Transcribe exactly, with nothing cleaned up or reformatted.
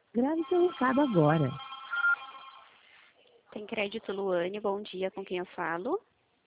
Grave seu recado agora. Tem crédito Luane, bom dia, com quem eu falo?